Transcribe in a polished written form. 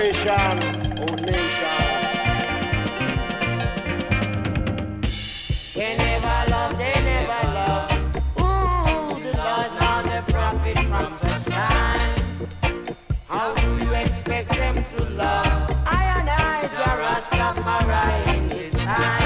nation, oh nation. They never love, they never love. Ooh, the Lord nor the prophet from such time. How do you expect them to love? I and I, Jah Rastafari in this time.